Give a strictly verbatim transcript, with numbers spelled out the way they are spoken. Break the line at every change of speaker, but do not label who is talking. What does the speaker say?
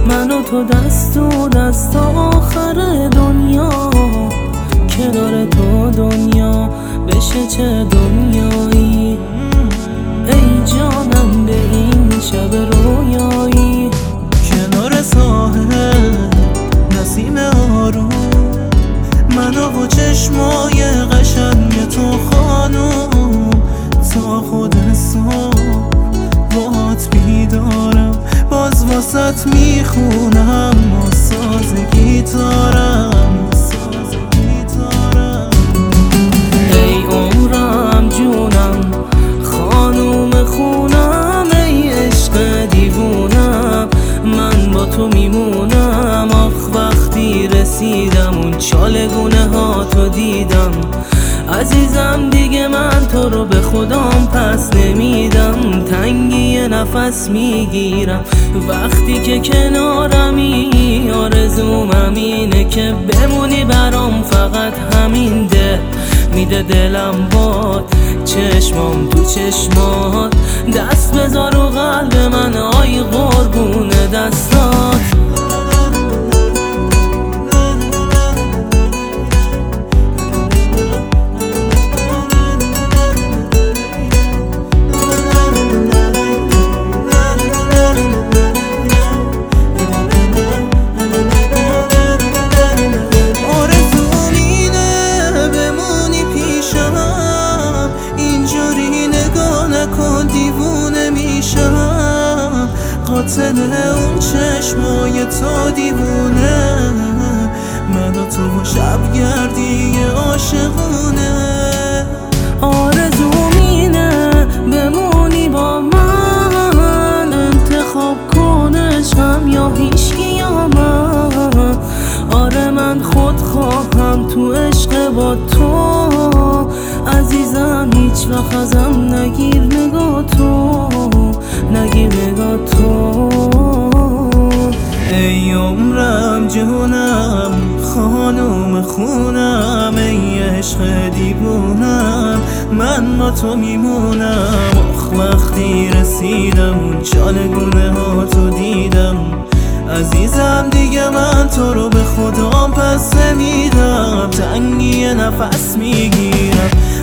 من و تو دست و دست تا آخر دنیا، کنار تو دنیا بشه چه دنیایی. ای جانم به این شب رویایی،
کنار ساحل نسیم آروم، منو و چشمای قشنگ تو خانوم، تا خود صبح باهات بیدارم، باز واسط میخونم و ساز گیتارم.
ای عمرم جونم خانوم خونم، ای عشق دیوونم من با تو میمونم. آخ وقتی رسیدم اون چالگونه ها تو دیدم، عزیزم دیگه من تو رو به خودم پس نمیدم. تنگی نفس میگیرم وقتی که کنارمی، آرزومم اینه که بمونی برام، فقط همین ده میده دلم باد، چشمام تو چشمات، دست بذار و قلب من آی قربون دستات.
دیوونه میشم قاتل اون چشمای تو دیوونه، من و تو شب گردی عاشقونه.
آرزوم اینه بمونی با من، انتخاب کنشم یا هیچکی یا من. آره من خود خواهم تو عشق با تو، عزیزم هیچ وقت ازم نگیر نگاه تو، نگیر نگاه تو.
ای عمرم جونم خانوم خونم، ای عشق دیوونم من با تو میمونم. آخ وقتی رسیدم اون چالگونه ها تو دیدم، عزیزم دیگه من تو رو به خودم پس نمیدم. تنگی نفس میگیرم